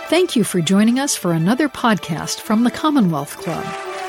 Thank you for joining us for another podcast from the Commonwealth Club.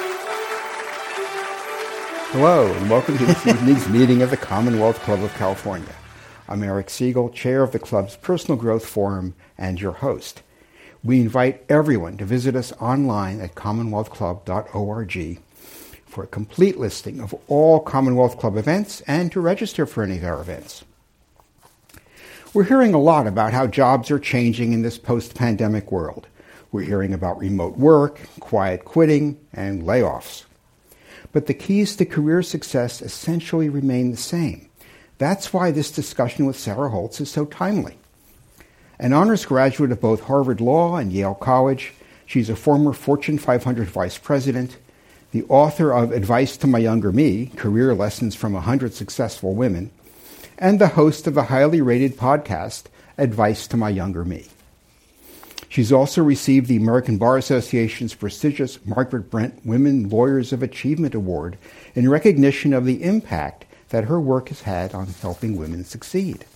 Hello, and welcome to this evening's meeting of the Commonwealth Club of California. I'm Eric Siegel, chair of the club's Personal Growth Forum and your host. We invite everyone to visit us online at commonwealthclub.org for a complete listing of all Commonwealth Club events and to register for any of our events. We're hearing a lot about how jobs are changing in this post-pandemic world. We're hearing about remote work, quiet quitting, and layoffs. But the keys to career success essentially remain the same. That's why this discussion with Sarah Holtz is so timely. An honors graduate of both Harvard Law and Yale College, she's a former Fortune 500 vice president, the author of Advice to My Younger Me, Career Lessons from 100 Successful Women, and the host of the highly rated podcast, Advice to My Younger Me. She's also received the American Bar Association's prestigious Margaret Brent Women Lawyers of Achievement Award in recognition of the impact that her work has had on helping women succeed.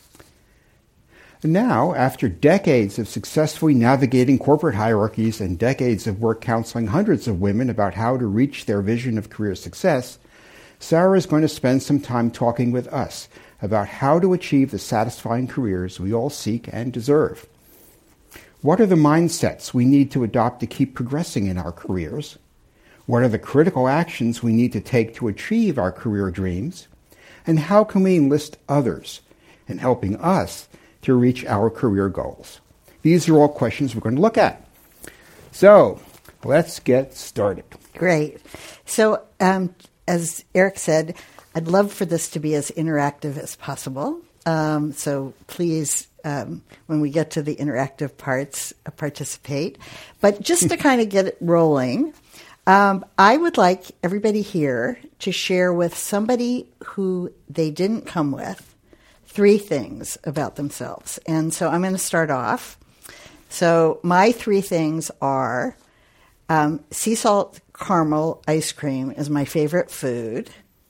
Now, after decades of successfully navigating corporate hierarchies and decades of work counseling hundreds of women about how to reach their vision of career success, Sarah is going to spend some time talking with us about how to achieve the satisfying careers we all seek and deserve. What are the mindsets we need to adopt to keep progressing in our careers? What are the critical actions we need to take to achieve our career dreams? And how can we enlist others in helping us to reach our career goals? These are all questions we're going to look at. So, let's get started. Great. So, as Eric said, I'd love for this to be as interactive as possible. So please, when we get to the interactive parts, participate. But just to kind of get it rolling, I would like everybody here to share with somebody who they didn't come with 3 things about themselves. And so I'm going to start off. So my 3 things are sea salt caramel ice cream is my favorite food.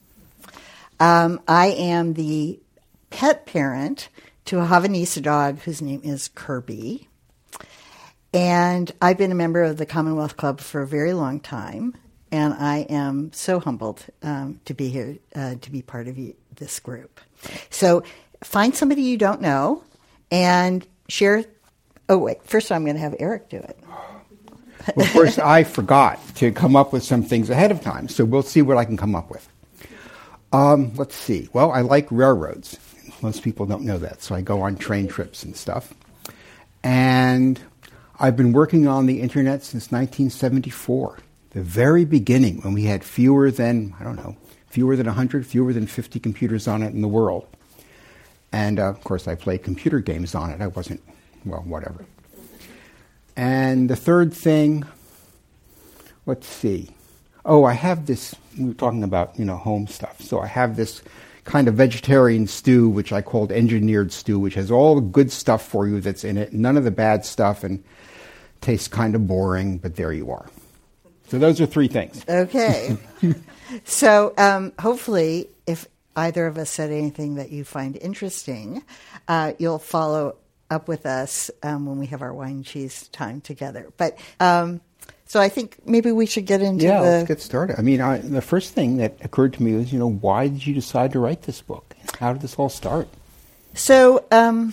I am the pet parent to a Havanese dog whose name is Kirby. And I've been a member of the Commonwealth Club for a very long time. And I am so humbled to be here, to be part of this group. So find somebody you don't know and share. Oh, wait. First, I'm going to have Eric do it. Well, first, I forgot to come up with some things ahead of time. So we'll see what I can come up with. Let's see. Well, I like railroads. Most people don't know that, so I go on train trips and stuff. And I've been working on the internet since 1974, the very beginning when we had fewer than 100, fewer than 50 computers on it in the world. And, of course, I played computer games on it. I wasn't, whatever. And the third thing, let's see. Oh, I have this, we were talking about, home stuff. So I have this kind of vegetarian stew, which I called engineered stew, which has all the good stuff for you that's in it, none of the bad stuff, and tastes kind of boring, but there you are. So those are 3 things. Okay. So hopefully, if either of us said anything that you find interesting, you'll follow up with us when we have our wine and cheese time together. But so I think maybe we should get into let's get started. I mean, the first thing that occurred to me was, why did you decide to write this book? How did this all start? So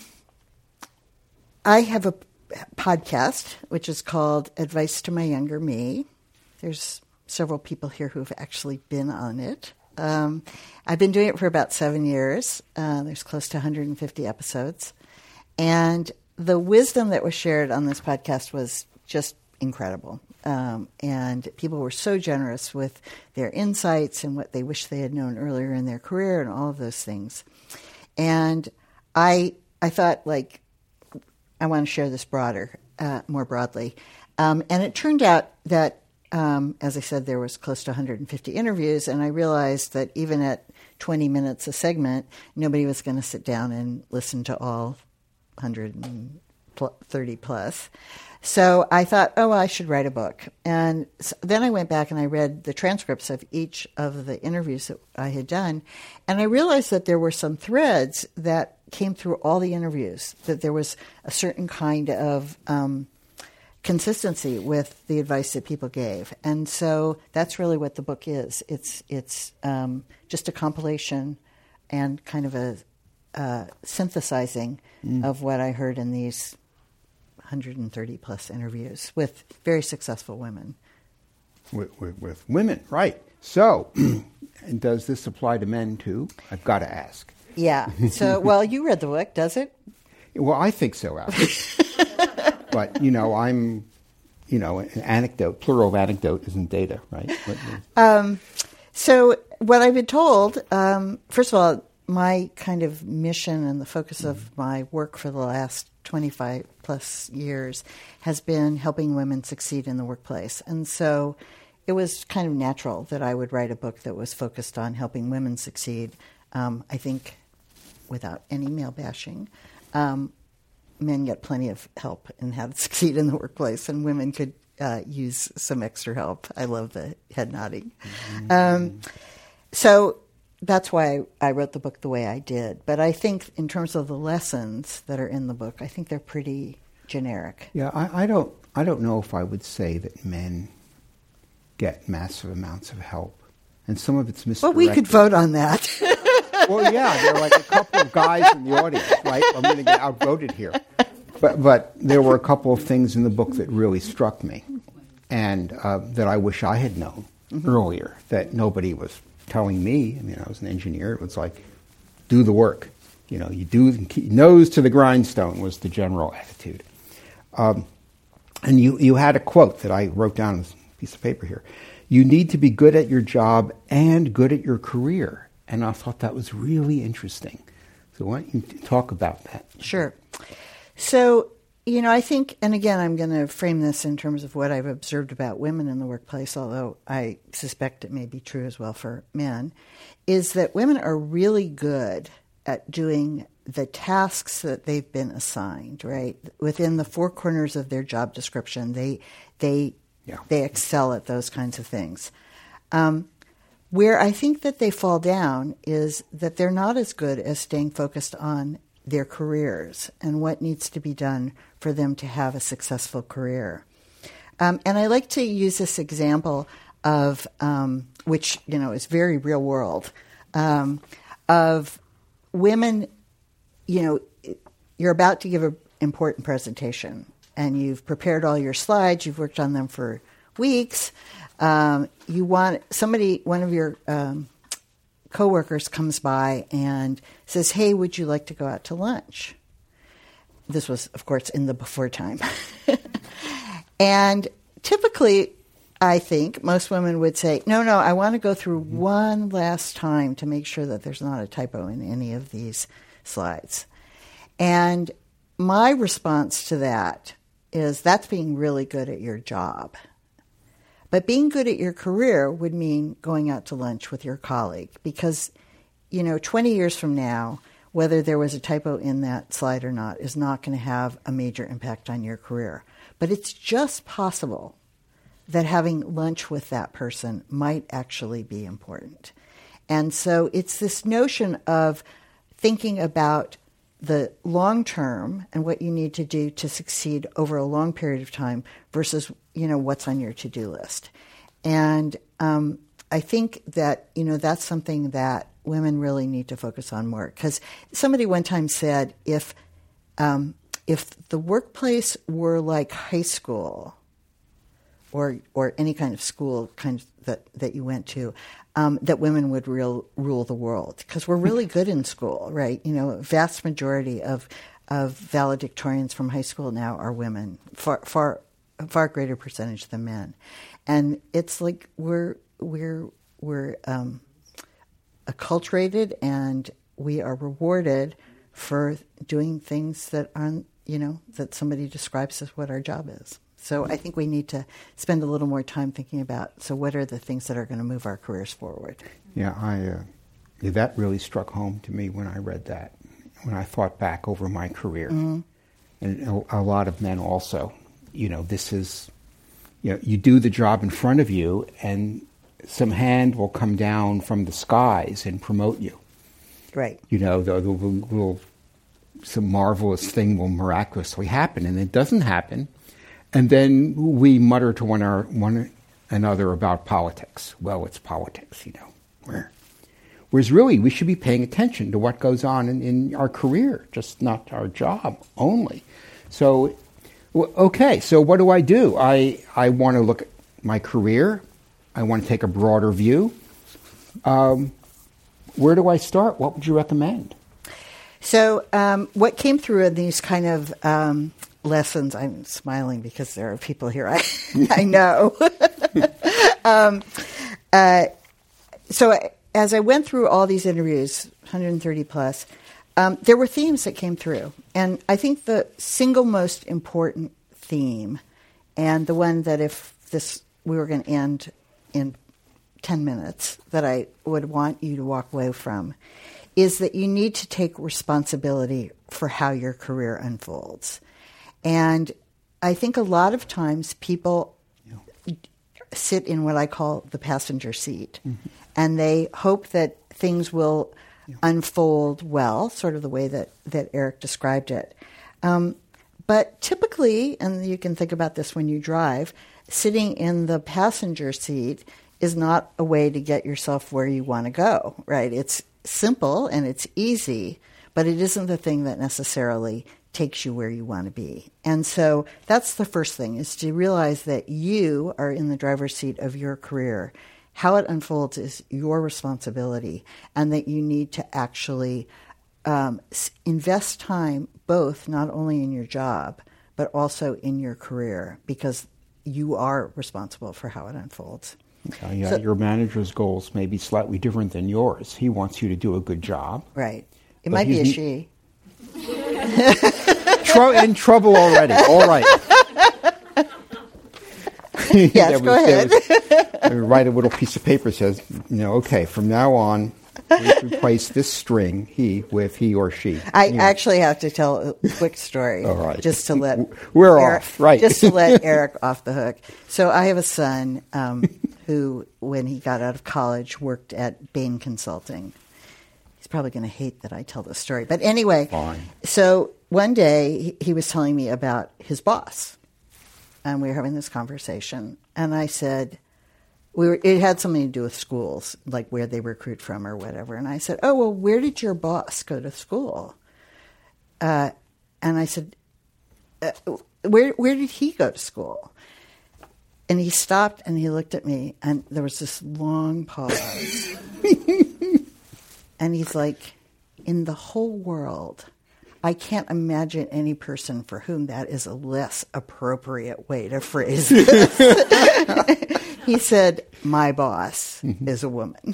I have a podcast, which is called Advice to My Younger Me. There's several people here who have actually been on it. I've been doing it for about 7 years. There's close to 150 episodes. And the wisdom that was shared on this podcast was just incredible. And people were so generous with their insights and what they wish they had known earlier in their career and all of those things. And I thought, I want to share this more broadly. And it turned out that, as I said, there was close to 150 interviews, and I realized that even at 20 minutes a segment, nobody was going to sit down and listen to all 130 plus. So I thought, I should write a book. And so then I went back and I read the transcripts of each of the interviews that I had done. And I realized that there were some threads that came through all the interviews, that there was a certain kind of consistency with the advice that people gave. And so that's really what the book is. It's just a compilation and kind of a synthesizing of what I heard in these 130 plus interviews with very successful women. With women, right. So, and does this apply to men too? I've got to ask. Yeah. So, well, you read the book, does it? Well, I think so, actually. But, I'm, an anecdote, plural of anecdote isn't data, right? So what I've been told, first of all, my kind of mission and the focus of my work for the last 25 plus years has been helping women succeed in the workplace. And so it was kind of natural that I would write a book that was focused on helping women succeed. I think without any male bashing, men get plenty of help in how to succeed in the workplace, and women could use some extra help. I love the head nodding. So that's why I wrote the book the way I did. But I think in terms of the lessons that are in the book, I think they're pretty generic. Yeah, I don't know if I would say that men get massive amounts of help, and some of it's misdirected. Well, we could vote on that. Well, yeah, there are like a couple of guys in the audience, right? I'm going to get outvoted here. But there were a couple of things in the book that really struck me, and that I wish I had known earlier, that nobody was telling me. I mean, I was an engineer. It was like, do the work. You do, nose to the grindstone was the general attitude. And you had a quote that I wrote down on this piece of paper here. You need to be good at your job and good at your career. And I thought that was really interesting. So why don't you talk about that? Sure. So, I think, and again, I'm going to frame this in terms of what I've observed about women in the workplace, although I suspect it may be true as well for men, is that women are really good at doing the tasks that they've been assigned, right? Within the four corners of their job description, they excel at those kinds of things. Where I think that they fall down is that they're not as good as staying focused on their careers and what needs to be done for them to have a successful career. And I like to use this example of, which, is very real world, of women, you're about to give an important presentation and you've prepared all your slides, you've worked on them for weeks. You want somebody, one of your coworkers comes by and says, "Hey, would you like to go out to lunch?" This was, of course, in the before time. And typically, I think most women would say, no, I want to go through one last time to make sure that there's not a typo in any of these slides. And my response to that is that's being really good at your job. But being good at your career would mean going out to lunch with your colleague because, 20 years from now, whether there was a typo in that slide or not is not going to have a major impact on your career. But it's just possible that having lunch with that person might actually be important. And so it's this notion of thinking about the long term and what you need to do to succeed over a long period of time versus, what's on your to-do list. And I think that, that's something that women really need to focus on more. Because somebody one time said, if the workplace were like high school or any kind of school that you went to, that women would rule the world. Because we're really good in school, right? A vast majority of valedictorians from high school now are women, far greater percentage than men. And it's like we're acculturated and we are rewarded for doing things that aren't, that somebody describes as what our job is. So I think we need to spend a little more time thinking about, so what are the things that are going to move our careers forward? Yeah, that really struck home to me when I read that, when I thought back over my career. Mm-hmm. And a lot of men also, this is, you do the job in front of you and some hand will come down from the skies and promote you. Right. Some marvelous thing will miraculously happen, and it doesn't happen. And then we mutter to one another about politics. Well, it's politics, Whereas really, we should be paying attention to what goes on in our career, just not our job only. So, okay, so what do? I want to look at my career. I want to take a broader view. Where do I start? What would you recommend? So what came through in these kind of lessons, I'm smiling because there are people here I know. So as I went through all these interviews, 130 plus, there were themes that came through. And I think the single most important theme, and the one that if we were going to end in 10 minutes, that I would want you to walk away from, is that you need to take responsibility for how your career unfolds. And I think a lot of times people sit in what I call the passenger seat, and they hope that things will unfold well, sort of the way that Eric described it. But typically, and you can think about this when you drive, sitting in the passenger seat is not a way to get yourself where you want to go, right? It's simple and it's easy, but it isn't the thing that necessarily takes you where you want to be. And so that's the first thing, is to realize that you are in the driver's seat of your career. How it unfolds is your responsibility, and that you need to actually invest time both not only in your job, but also in your career, because you are responsible for how it unfolds. So, your manager's goals may be slightly different than yours. He wants you to do a good job. Right. It might be a she. In trouble already. All right. Yes, go ahead. Write a little piece of paper that says, okay, from now on, we replace this string, he, with he or she. I actually have to tell a quick story. All right. Just to let Eric, off, right. Just to let Eric off the hook. So I have a son who, when he got out of college, worked at Bain Consulting. He's probably going to hate that I tell this story. But anyway, fine. So one day he was telling me about his boss. And we were having this conversation. And I said, it had something to do with schools, like where they recruit from or whatever. And I said, oh, well, where did your boss go to school? And I said, where did he go to school? And he stopped and he looked at me, and there was this long pause. And he's like, in the whole world, I can't imagine any person for whom that is a less appropriate way to phrase this. He said, my boss is a woman.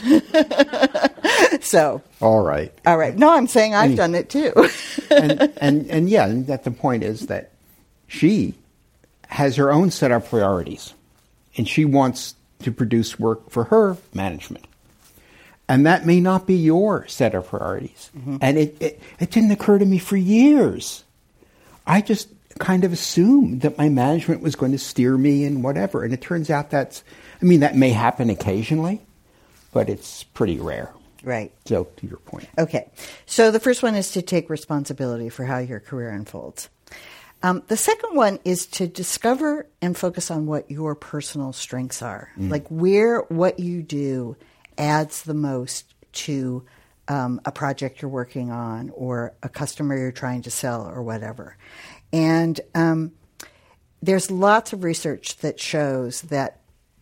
So. All right. No, I'm saying I've done it too. and that the point is that she has her own set of priorities, and she wants to produce work for her management. And that may not be your set of priorities. Mm-hmm. And it didn't occur to me for years. I just kind of assumed that my management was going to steer me in whatever. And it turns out that may happen occasionally, but it's pretty rare. Right. So, to your point. Okay. So the first one is to take responsibility for how your career unfolds. The second one is to discover and focus on what your personal strengths are, like where what you do adds the most to a project you're working on or a customer you're trying to sell or whatever. And there's lots of research that shows that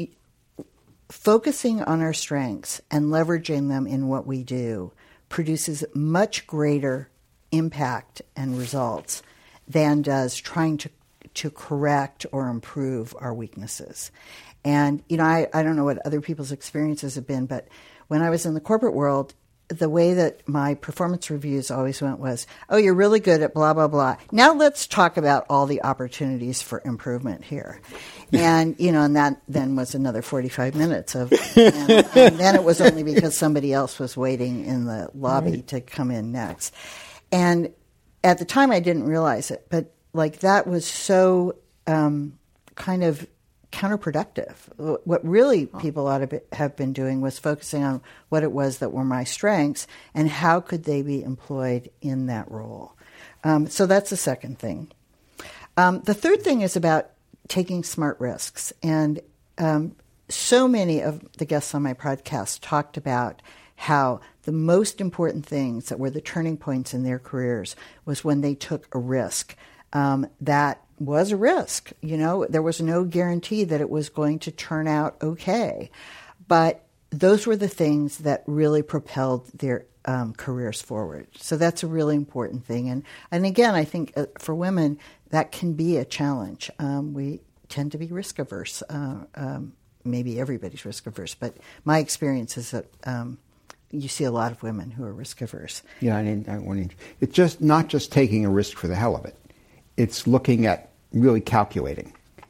focusing on our strengths and leveraging them in what we do produces much greater impact and results than does trying to correct or improve our weaknesses. And, I don't know what other people's experiences have been, but when I was in the corporate world, the way that my performance reviews always went was, oh, you're really good at blah, blah, blah. Now let's talk about all the opportunities for improvement here. And, and that then was another 45 minutes and then it was only because somebody else was waiting in the lobby to come in next. And at the time I didn't realize it, but that was so kind of counterproductive. What really people ought to have been doing was focusing on what it was that were my strengths and how could they be employed in that role. So that's the second thing. The third thing is about taking smart risks. And so many of the guests on my podcast talked about how the most important things that were the turning points in their careers was when they took a risk. That was a risk. There was no guarantee that it was going to turn out okay. But those were the things that really propelled their careers forward. So that's a really important thing. And again, I think for women, that can be a challenge. We tend to be risk averse. Maybe everybody's risk averse, but my experience is that you see a lot of women who are risk averse. Yeah, it's just not just taking a risk for the hell of it. It's looking at really calculating.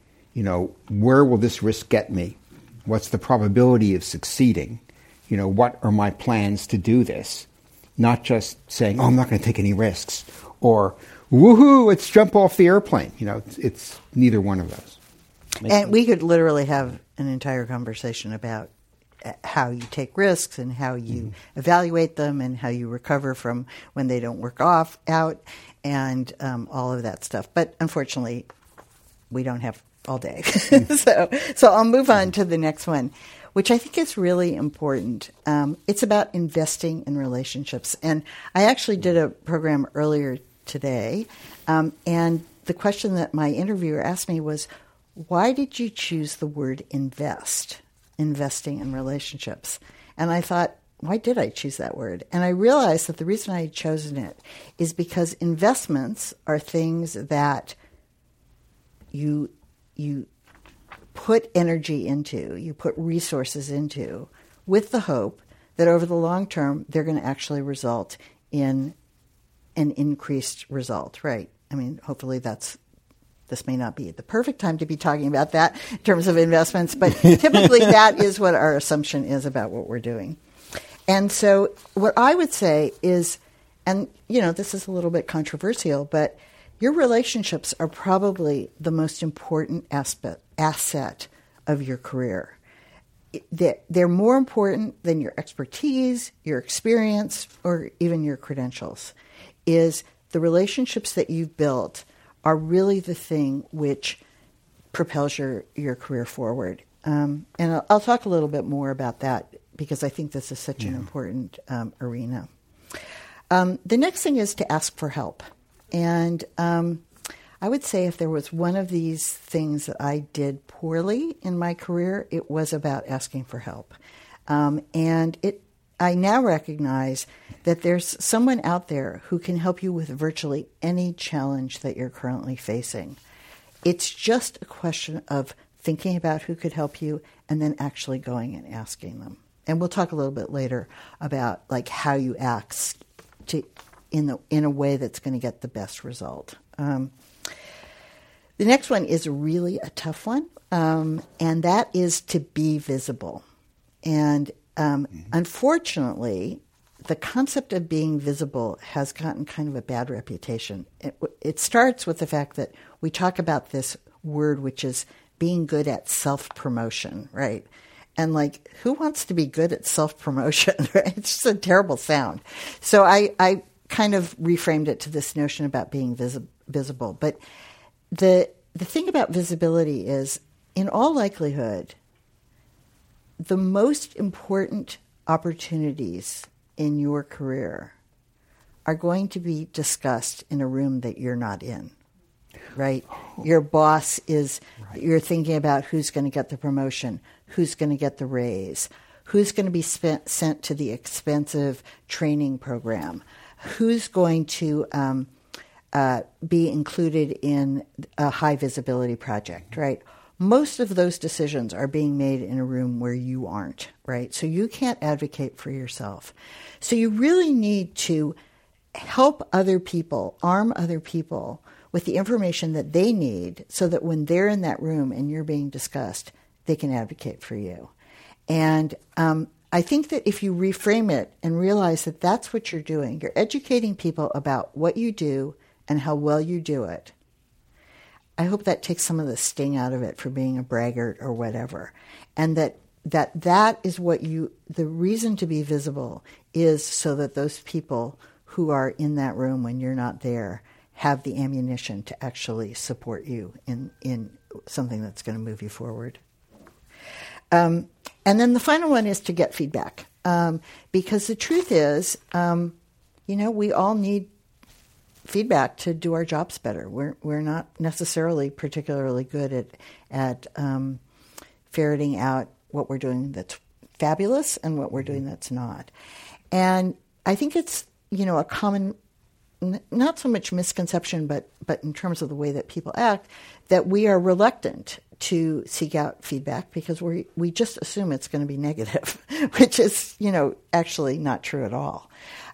Where will this risk get me? What's the probability of succeeding? What are my plans to do this? Not just saying, I'm not going to take any risks, or woohoo, let's jump off the airplane. It's neither one of those. And we could literally have an entire conversation about how you take risks and how you evaluate them and how you recover from when they don't work out and all of that stuff. But unfortunately, we don't have all day. So I'll move on to the next one, which I think is really important. It's about investing in relationships. And I actually did a program earlier today, and the question that my interviewer asked me was, why did you choose the word investing in relationships? And I thought, why did I choose that word? And I realized that the reason I had chosen it is because investments are things that you put energy into, you put resources into, with the hope that over the long term, they're going to actually result in an increased result, right? I mean, hopefully this may not be the perfect time to be talking about that in terms of investments, but typically that is what our assumption is about what we're doing. And so what I would say is, and this is a little bit controversial, but your relationships are probably the most important asset of your career. They're more important than your expertise, your experience, or even your credentials. Is the relationships that you've built are really the thing which propels your career forward. And I'll talk a little bit more about that because I think this is such an important arena. The next thing is to ask for help. And I would say if there was one of these things that I did poorly in my career, it was about asking for help. I now recognize that there's someone out there who can help you with virtually any challenge that you're currently facing. It's just a question of thinking about who could help you and then actually going and asking them. And we'll talk a little bit later about how you ask in a way that's going to get the best result. The next one is really a tough one, and that is to be visible. And unfortunately, the concept of being visible has gotten kind of a bad reputation. It starts with the fact that we talk about this word, which is being good at self-promotion, right? And who wants to be good at self-promotion, right? It's just a terrible sound. So I kind of reframed it to this notion about being visible. But the thing about visibility is, in all likelihood, the most important opportunities in your career are going to be discussed in a room that you're not in, right? Your boss is, you're thinking about who's going to get the promotion, who's going to get the raise, who's going to be sent to the expensive training program, who's going to be included in a high visibility project, right? Most of those decisions are being made in a room where you aren't, right? So you can't advocate for yourself. So you really need to help other people, arm other people with the information that they need so that when they're in that room and you're being discussed, they can advocate for you. And I think that if you reframe it and realize that that's what you're doing, you're educating people about what you do and how well you do it, I hope that takes some of the sting out of it for being a braggart or whatever. And that is what the reason to be visible is so that those people who are in that room when you're not there have the ammunition to actually support you in something that's going to move you forward. And then the final one is to get feedback. Because the truth is, we all need feedback to do our jobs better. We're not necessarily particularly good at ferreting out what we're doing that's fabulous and what we're doing that's not. And I think it's, a common, not so much misconception, but in terms of the way that people act, that we are reluctant to seek out feedback because we just assume it's going to be negative, which is, actually not true at all.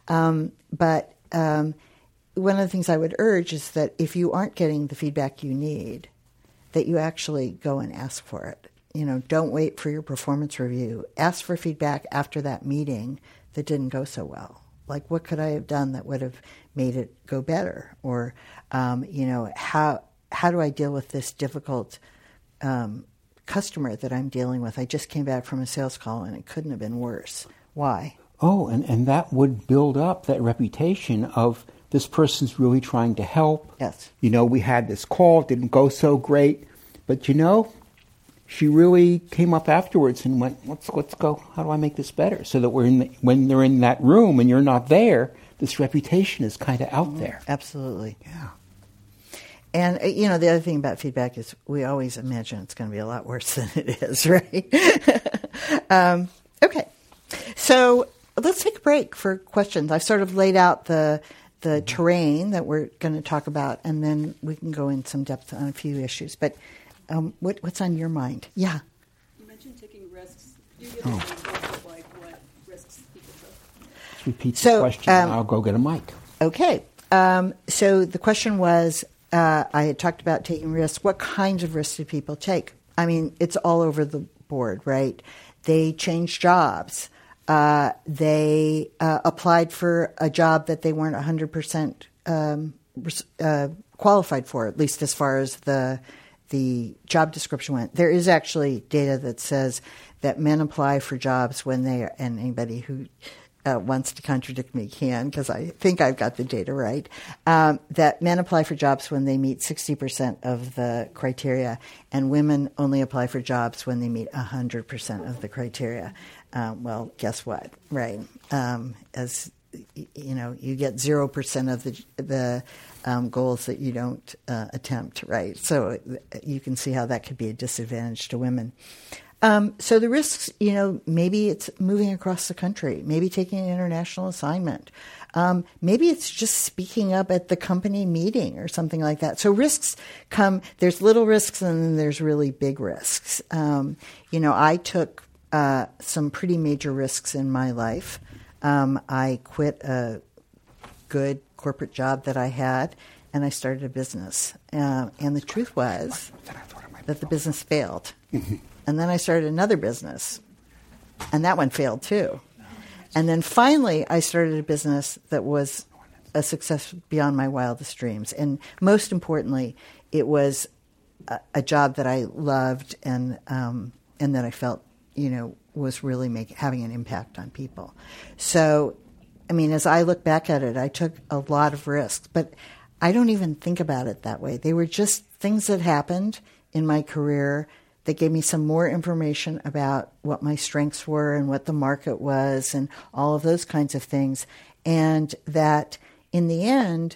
But one of the things I would urge is that if you aren't getting the feedback you need, that you actually go and ask for it. Don't wait for your performance review. Ask for feedback after that meeting that didn't go so well. Like, what could I have done that would have made it go better? Or, how do I deal with this difficult customer that I'm dealing with? I just came back from a sales call and it couldn't have been worse. Why? Oh, and that would build up that reputation of this person's really trying to help. Yes. We had this call, it didn't go so great, but she really came up afterwards and went, let's go, how do I make this better? So that when they're in that room and you're not there, this reputation is kind of out there. Absolutely. Yeah. And, the other thing about feedback is we always imagine it's going to be a lot worse than it is, right? Okay. So let's take a break for questions. I've sort of laid out the terrain that we're going to talk about, and then we can go in some depth on a few issues. But what's on your mind? Yeah. You mentioned taking risks. Could you give an example of what risks people took? Let's repeat the question, and I'll go get a mic. Okay. So the question was, I had talked about taking risks. What kinds of risks do people take? I mean, it's all over the board, right? They change jobs. They applied for a job that they weren't 100% qualified for, at least as far as the job description went. There is actually data that says that men apply for jobs when they are, and anybody who wants to contradict me can, because I think I've got the data right, that men apply for jobs when they meet 60% of the criteria, and women only apply for jobs when they meet 100% of the criteria. Well, guess what, right? As you get 0% of the goals that you don't attempt, right? So you can see how that could be a disadvantage to women. So the risks, maybe it's moving across the country, maybe taking an international assignment. Maybe it's just speaking up at the company meeting or something like that. So risks there's little risks and then there's really big risks. I took some pretty major risks in my life. I quit a good corporate job that I had, and I started a business. And the truth was that the business failed. And then I started another business, and that one failed too. And then finally, I started a business that was a success beyond my wildest dreams. And most importantly, it was a job that I loved and that I felt, was really having an impact on people. So, as I look back at it, I took a lot of risks, but I don't even think about it that way. They were just things that happened in my career that gave me some more information about what my strengths were and what the market was and all of those kinds of things. And that in the end,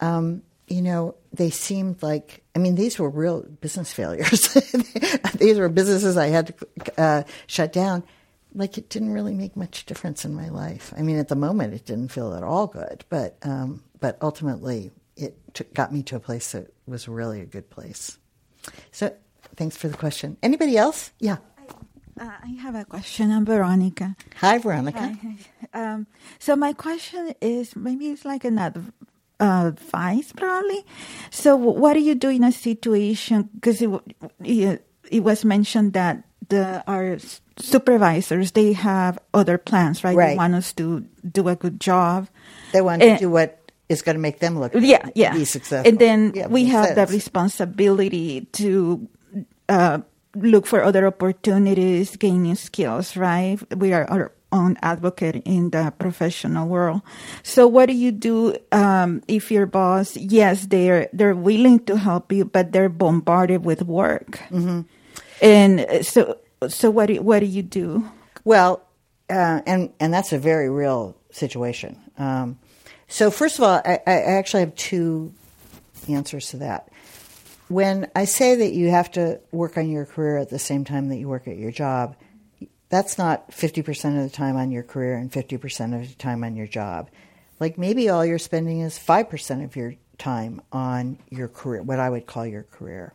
they seemed like, these were real business failures. These were businesses I had to shut down. Like, it didn't really make much difference in my life. At the moment, it didn't feel at all good. But ultimately, it got me to a place that was really a good place. So thanks for the question. Anybody else? Yeah. I have a question. I'm Veronica. Hi, Veronica. Hi. So my question is, maybe it's like an advice, probably. So what do you do in a situation, because it was mentioned that our supervisors, they have other plans, right? They want us to do a good job. They want to do what is going to make them look be successful. And then we have the responsibility to look for other opportunities, gaining skills, right? We are own advocate in the professional world. So what do you do if your boss, yes, they're willing to help you, but they're bombarded with work? Mm-hmm. And so what do you do? Well, and that's a very real situation. So first of all, I actually have two answers to that. When I say that you have to work on your career at the same time that you work at your job, that's not 50% of the time on your career and 50% of the time on your job. Like maybe all you're spending is 5% of your time on your career, what I would call your career.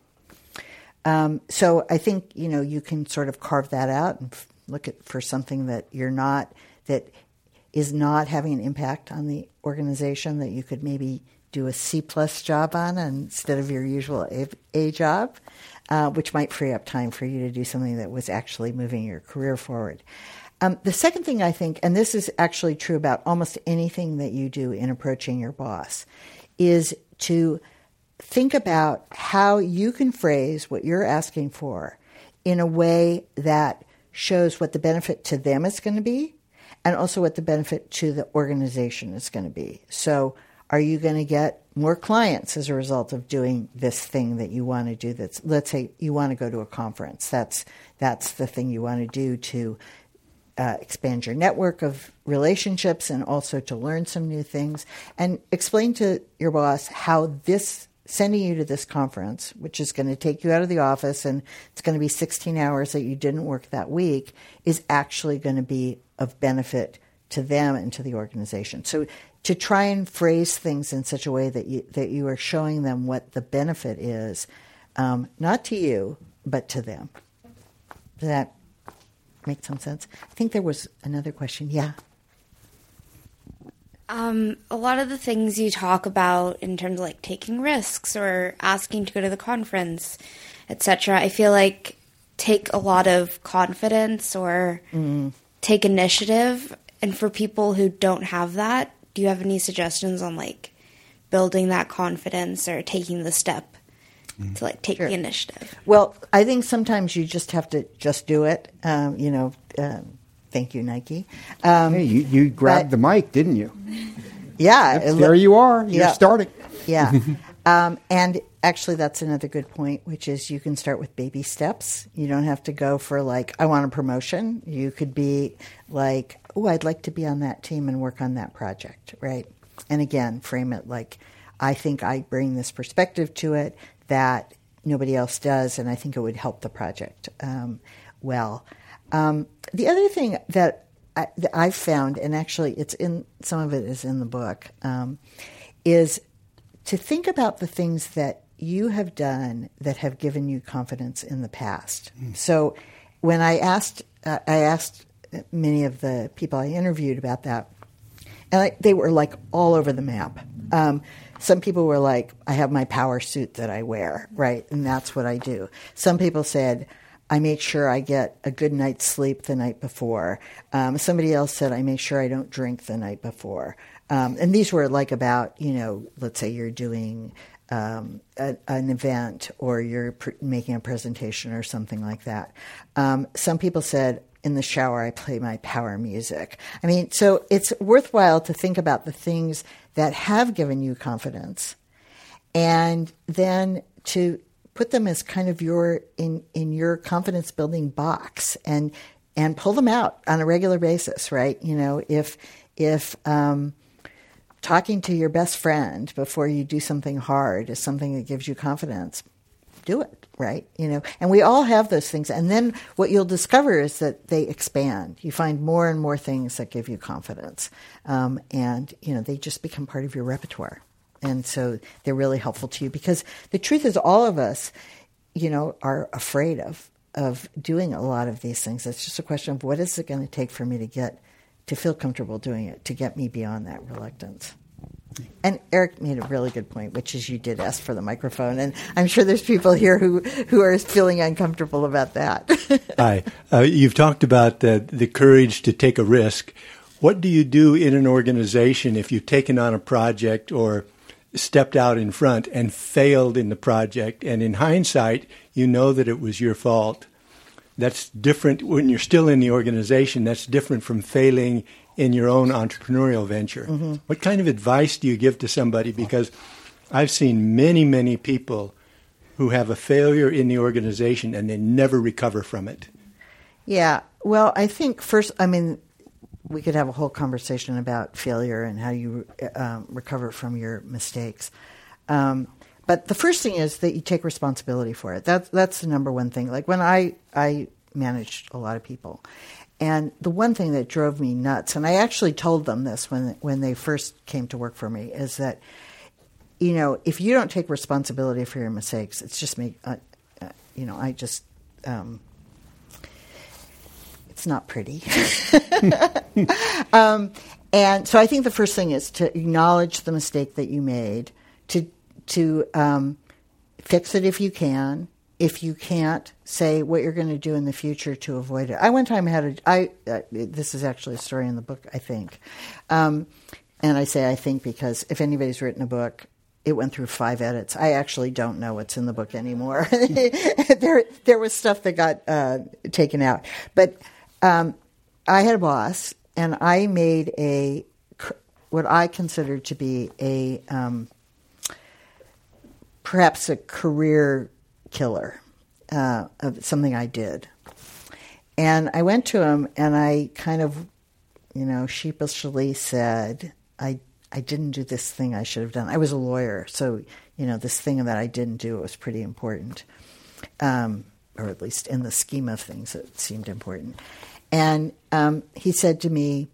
So I think, you can sort of carve that out and look for something that that is not having an impact on the organization, that you could maybe do a C+ job on instead of your usual A job, which might free up time for you to do something that was actually moving your career forward. The second thing I think, and this is actually true about almost anything that you do in approaching your boss, is to think about how you can phrase what you're asking for in a way that shows what the benefit to them is going to be and also what the benefit to the organization is going to be. So are you going to get more clients as a result of doing this thing that you want to do? That's, let's say you want to go to a conference. That's the thing you want to do to expand your network of relationships and also to learn some new things. And explain to your boss how this sending you to this conference, which is going to take you out of the office and it's going to be 16 hours that you didn't work that week, is actually going to be of benefit to them and to the organization. So to try and phrase things in such a way that you are showing them what the benefit is, not to you, but to them. Does that make some sense? I think there was another question. Yeah. A lot of the things you talk about in terms of like taking risks or asking to go to the conference, etc., I feel like take a lot of confidence or take initiative. And for people who don't have that, do you have any suggestions on like building that confidence or taking the step to like take the initiative? Well, I think sometimes you just have to just do it. Thank you, Nike. Hey, you grabbed the mic, didn't you? Yeah. There you are. You're starting. Yeah. And actually, that's another good point, which is you can start with baby steps. You don't have to go for like, I want a promotion. You could be like, oh, I'd like to be on that team and work on that project, right? And again, frame it like, I think I bring this perspective to it that nobody else does, and I think it would help the project well. The other thing that I've found, and actually it's in some of it is in the book, is to think about the things that you have done that have given you confidence in the past. So when I asked many of the people I interviewed about that, and they were like all over the map. Some people were like, I have my power suit that I wear, right? And that's what I do. Some people said, I make sure I get a good night's sleep the night before. Somebody else said, I make sure I don't drink the night before. And these were like about, let's say you're doing an event or you're making a presentation or something like that. Some people said, in the shower, I play my power music. I mean, so it's worthwhile to think about the things that have given you confidence and then to put them as kind of in your confidence building box and pull them out on a regular basis, right? If talking to your best friend before you do something hard is something that gives you confidence, do it, right? And we all have those things. And then what you'll discover is that they expand. You find more and more things that give you confidence. And they just become part of your repertoire. And so they're really helpful to you because the truth is all of us, are afraid of doing a lot of these things. It's just a question of what is it going to take for me to feel comfortable doing it, to get me beyond that reluctance. And Eric made a really good point, which is you did ask for the microphone, and I'm sure there's people here who are feeling uncomfortable about that. Hi. You've talked about the courage to take a risk. What do you do in an organization if you've taken on a project or stepped out in front and failed in the project, and in hindsight, you know that it was your fault? That's different when you're still in the organization. That's different from failing in your own entrepreneurial venture. Mm-hmm. What kind of advice do you give to somebody? Because I've seen many, many people who have a failure in the organization and they never recover from it. Yeah. Well, I think first, we could have a whole conversation about failure and how you recover from your mistakes. But the first thing is that you take responsibility for it. That's the number one thing. Like when I managed a lot of people, and the one thing that drove me nuts, and I actually told them this when they first came to work for me, is that, if you don't take responsibility for your mistakes, it's just me. It's not pretty. And so I think the first thing is to acknowledge the mistake that you made, to fix it if you can. If you can't, say what you're going to do in the future to avoid it. I one time this is actually a story in the book, I think. And I say I think because if anybody's written a book, it went through 5 edits. I actually don't know what's in the book anymore. There was stuff that got taken out. But I had a boss, and I made what I considered to be perhaps a career killer of something I did. And I went to him, and I kind of, sheepishly said, I didn't do this thing I should have done. I was a lawyer, so, this thing that I didn't do was pretty important, or at least in the scheme of things, it seemed important. And he said to me,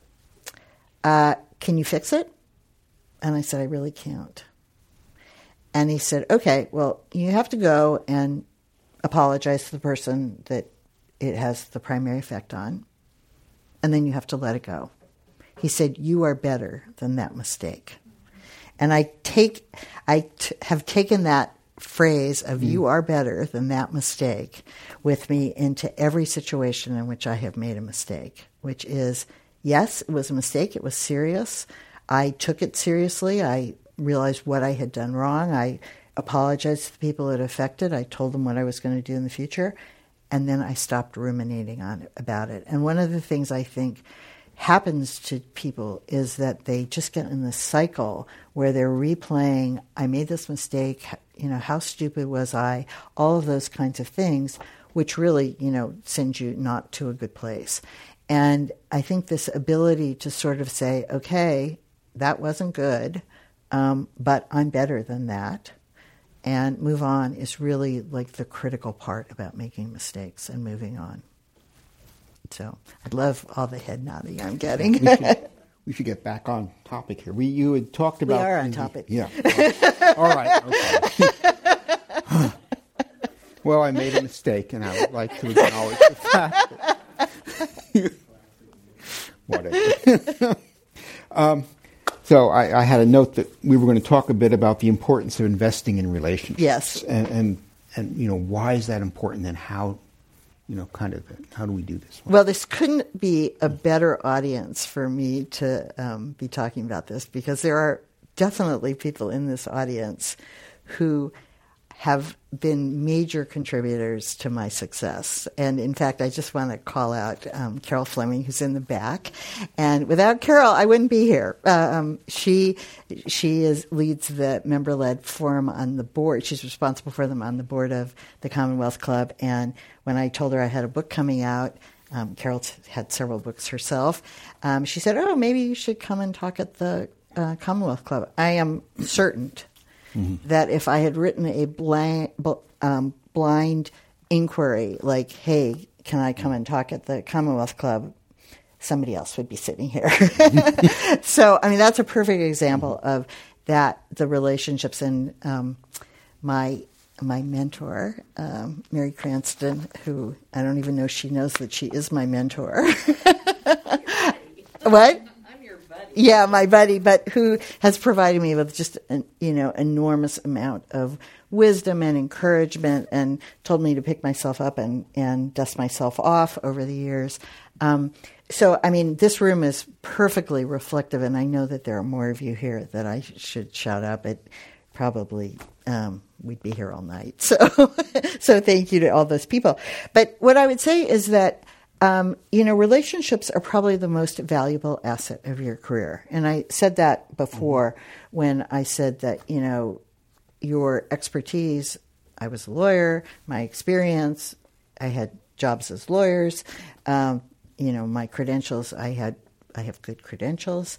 can you fix it? And I said, I really can't. And he said, okay, well, you have to go and apologize to the person that it has the primary effect on, and then you have to let it go. He said, you are better than that mistake. And I have taken that phrase of you are better than that mistake with me into every situation in which I have made a mistake, which is, yes, it was a mistake. It was serious. I took it seriously. I realized what I had done wrong. I apologized to the people it affected. I told them what I was going to do in the future. And then I stopped ruminating about it. And one of the things I think happens to people is that they just get in this cycle where they're replaying, I made this mistake, how stupid was I, all of those kinds of things, which really, send you not to a good place. And I think this ability to sort of say, okay, that wasn't good, but I'm better than that, and move on is really like the critical part about making mistakes and moving on. So I love all the head nodding I'm getting. We should get back on topic here. You had talked about... We are on topic. Yeah. All right. Okay. Well, I made a mistake, and I would like to acknowledge the fact that... Whatever. So I had a note that we were going to talk a bit about the importance of investing in relationships. Yes. And why is that important, and how... how do we do this? Well, this couldn't be a better audience for me to be talking about this, because there are definitely people in this audience who have been major contributors to my success. And in fact, I just want to call out Carol Fleming, who's in the back. And without Carol, I wouldn't be here. She leads the member-led forum on the board. She's responsible for them on the board of the Commonwealth Club. And when I told her I had a book coming out, Carol's had several books herself, she said, oh, maybe you should come and talk at the Commonwealth Club. I am certain that if I had written a blind inquiry, like, hey, can I come and talk at the Commonwealth Club, somebody else would be sitting here. So, that's a perfect example of that, the relationships. And my mentor, Mary Cranston, who I don't even know she knows that she is my mentor. What? Yeah, my buddy, but who has provided me with just an enormous amount of wisdom and encouragement, and told me to pick myself up and dust myself off over the years. So, this room is perfectly reflective, and I know that there are more of you here that I should shout out, but probably we'd be here all night. So, so thank you to all those people. But what I would say is that, relationships are probably the most valuable asset of your career. And I said that before when I said that, your expertise, I was a lawyer, my experience, I had jobs as lawyers, my credentials, I have good credentials,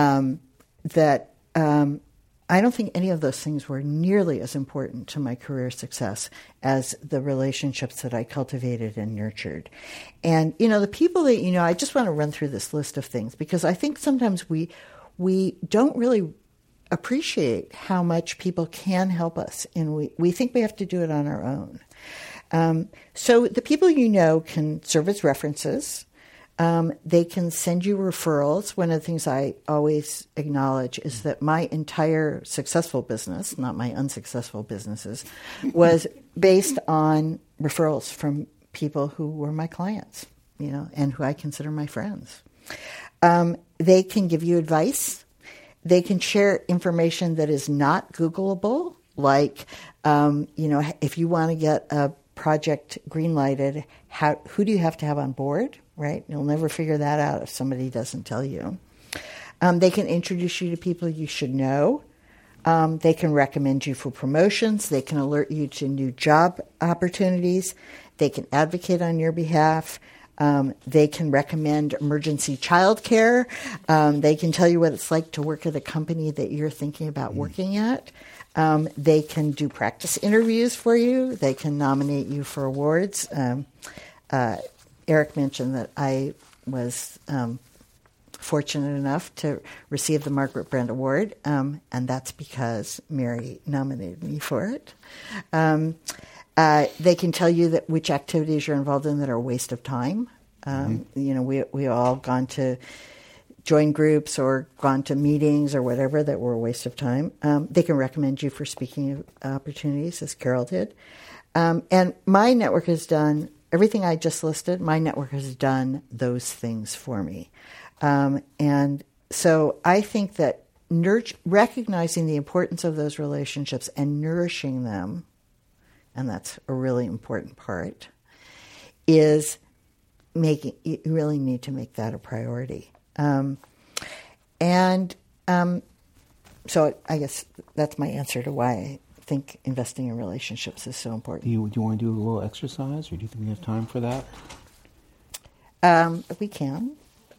I don't think any of those things were nearly as important to my career success as the relationships that I cultivated and nurtured. And, the people that, I just want to run through this list of things because I think sometimes we don't really appreciate how much people can help us, and we think we have to do it on our own. So the people can serve as references. They can send you referrals. One of the things I always acknowledge is that my entire successful business, not my unsuccessful businesses, was based on referrals from people who were my clients, and who I consider my friends. They can give you advice. They can share information that is not Googleable, like, if you want to get a project greenlighted, who do you have to have on board? Right? You'll never figure that out if somebody doesn't tell you. They can introduce you to people you should know. They can recommend you for promotions. They can alert you to new job opportunities. They can advocate on your behalf. They can recommend emergency child care. They can tell you what it's like to work at a company that you're thinking about working at. They can do practice interviews for you. They can nominate you for awards. Eric mentioned that I was fortunate enough to receive the Margaret Brent Award, and that's because Mary nominated me for it. They can tell you that which activities you're involved in that are a waste of time. We all gone to join groups or gone to meetings or whatever that were a waste of time. They can recommend you for speaking opportunities, as Carol did. And my network has done everything I just listed. My network has done those things for me. And so I think that recognizing the importance of those relationships and nourishing them, and that's a really important part, is you really need to make that a priority. So I guess that's my answer to why I think investing in relationships is so important. Do you want to do a little exercise, or do you think we have time for that? We can.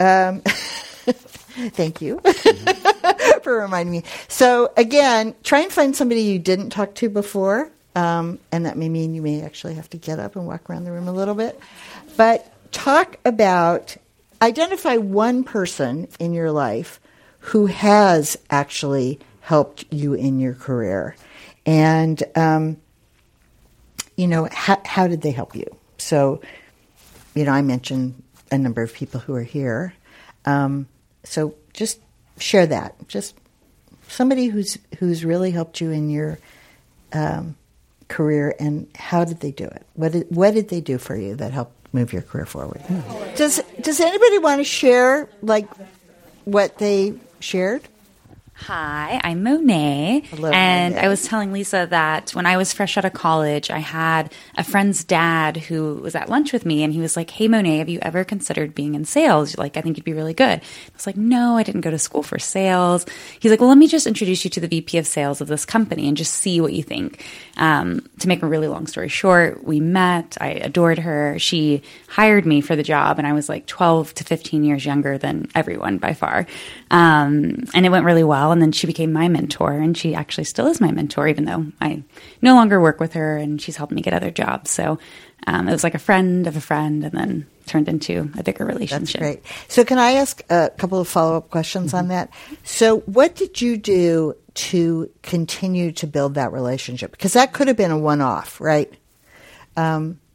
Thank you for reminding me. So again, try and find somebody you didn't talk to before, and that may mean you may actually have to get up and walk around the room a little bit. But identify one person in your life who has actually helped you in your career. And, how did they help you? So, I mentioned a number of people who are here. So just share that. Just somebody who's really helped you in your career, and how did they do it? What did they do for you that helped move your career forward? Does anybody want to share, what they shared? Hi, I'm Monet. Hello, and Monet. I was telling Lisa that when I was fresh out of college, I had a friend's dad who was at lunch with me, and he was like, "Hey, Monet, have you ever considered being in sales? I think you'd be really good." I was like, "No, I didn't go to school for sales." He's like, "Well, let me just introduce you to the VP of sales of this company and just see what you think." To make a really long story short, we met. I adored her. She hired me for the job, and I was 12 to 15 years younger than everyone by far. And it went really well. And then she became my mentor, and she actually still is my mentor, even though I no longer work with her, and she's helped me get other jobs. So it was like a friend of a friend, and then turned into a bigger relationship. That's great. So can I ask a couple of follow-up questions on that? So what did you do to continue to build that relationship? Because that could have been a one-off, right?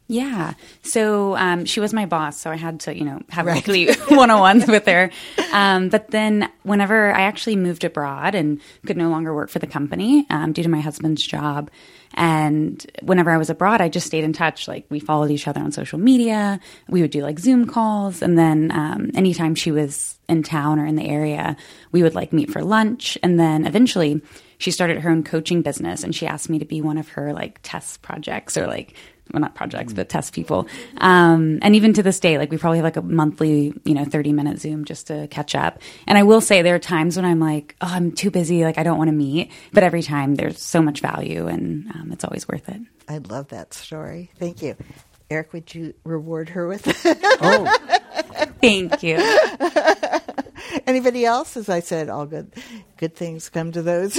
Yeah. So she was my boss, so I had to, have weekly one-on-ones with her. But then whenever I actually moved abroad and could no longer work for the company due to my husband's job, and whenever I was abroad, I just stayed in touch. Like, we followed each other on social media. We would do like Zoom calls. And then anytime she was in town or in the area, we would like meet for lunch. And then eventually she started her own coaching business, and she asked me to be one of her like test projects, or like, well, not projects, but test people. And even to this day, like, we probably have like a monthly, 30-minute Zoom just to catch up. And I will say there are times when I'm like, oh, I'm too busy. Like, I don't want to meet. But every time there's so much value, and it's always worth it. I love that story. Thank you. Eric, would you reward her with Oh, Thank you. Anybody else? As I said, all good things come to those.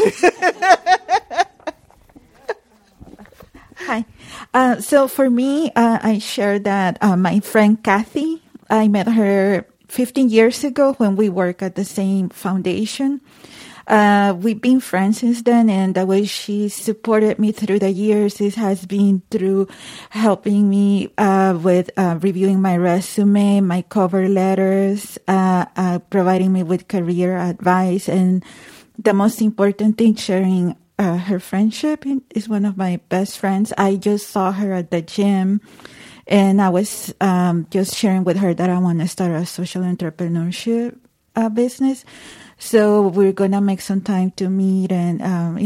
Hi. So for me, I share that my friend Kathy, I met her 15 years ago when we work at the same foundation. We've been friends since then, and the way she supported me through the years, it has been through helping me with reviewing my resume, my cover letters, providing me with career advice, and the most important thing, sharing her friendship. Is one of my best friends. I just saw her at the gym, and I was just sharing with her that I want to start a social entrepreneurship business. So we're going to make some time to meet and,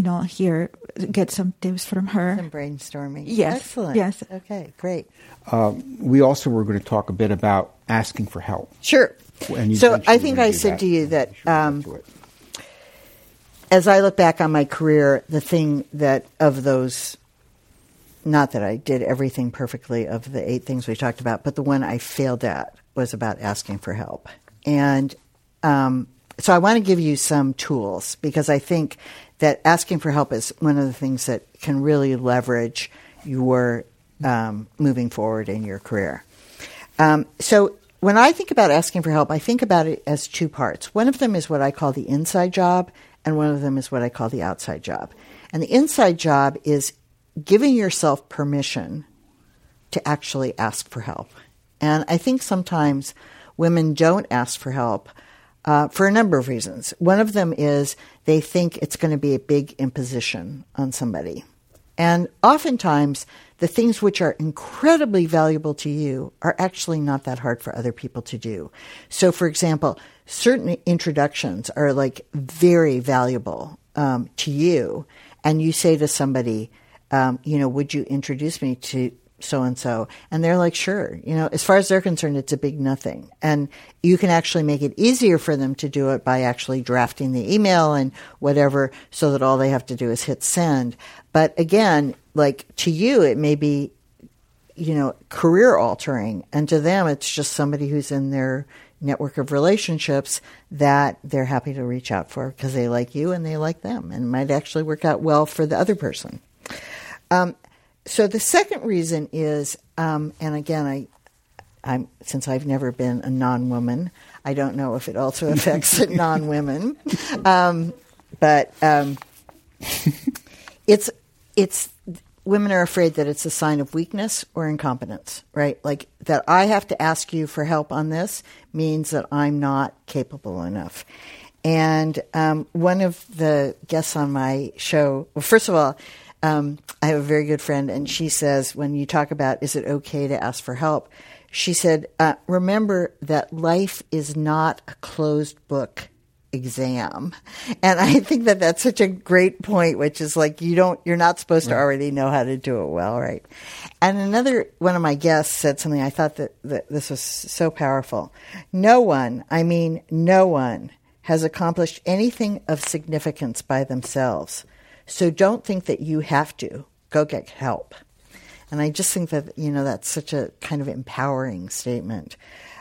get some tips from her. Some brainstorming. Yes. Excellent. Yes. Okay, great. we also were going to talk a bit about asking for help. Sure. And you So mentioned I you think were gonna I do said that. to you that Sure, get to it. as I look back on my career, the thing that of those, not that I did everything perfectly of the 8 things we talked about, but the one I failed at was about asking for help. And so I want to give you some tools, because I think that asking for help is one of the things that can really leverage your moving forward in your career. So when I think about asking for help, I think about it as 2 parts. One of them is what I call the inside job, and one of them is what I call the outside job. And the inside job is giving yourself permission to actually ask for help. And I think sometimes women don't ask for help for a number of reasons. One of them is they think it's going to be a big imposition on somebody. And oftentimes, the things which are incredibly valuable to you are actually not that hard for other people to do. So, for example, certain introductions are like very valuable to you. And you say to somebody, would you introduce me to so-and-so? And they're like, sure. As far as they're concerned, it's a big nothing. And you can actually make it easier for them to do it by actually drafting the email and whatever, so that all they have to do is hit send. But again, like to you, it may be, career altering. And to them, it's just somebody who's in their network of relationships that they're happy to reach out for because they like you and they like them, and might actually work out well for the other person. So the second reason is, and again, I'm since I've never been a non-woman, I don't know if it also affects non-women, but it's women are afraid that it's a sign of weakness or incompetence, right? Like that I have to ask you for help on this means that I'm not capable enough. And one of the guests on my show, well, first of all, I have a very good friend, and she says, when you talk about, is it okay to ask for help? She said, remember that life is not a closed book exam. And I think that that's such a great point, which is like, you're not supposed to already know how to do it well, right? And another one of my guests said something, I thought that this was so powerful. No one has accomplished anything of significance by themselves. So don't think that you have to. Go get help. And I just think that, that's such a kind of empowering statement.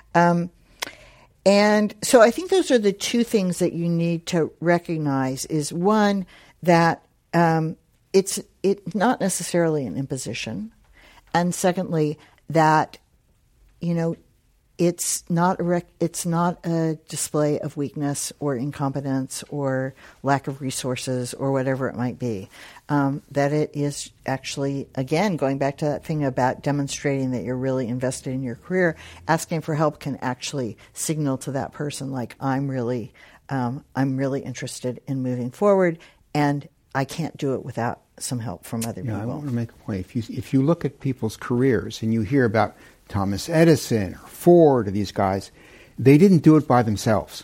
And so I think those are the 2 things that you need to recognize is, one, that it's not necessarily an imposition. And secondly, that, it's not a display of weakness or incompetence or lack of resources or whatever it might be. That it is actually, again, going back to that thing about demonstrating that you're really invested in your career, asking for help can actually signal to that person, like, I'm really interested in moving forward, and I can't do it without some help from other people. I want to make a point. If you look at people's careers and you hear about Thomas Edison or Ford or these guys, they didn't do it by themselves.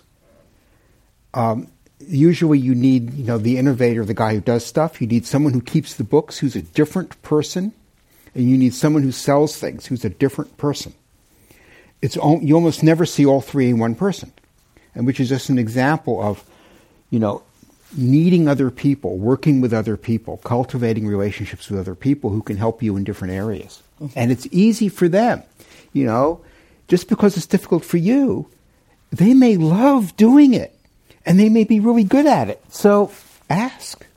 Usually you need, the innovator, the guy who does stuff. You need someone who keeps the books, who's a different person. And you need someone who sells things, who's a different person. You almost never see all three in one person. And which is just an example of, needing other people, working with other people, cultivating relationships with other people who can help you in different areas. Mm-hmm. And it's easy for them. Just because it's difficult for you, they may love doing it, and they may be really good at it. So ask.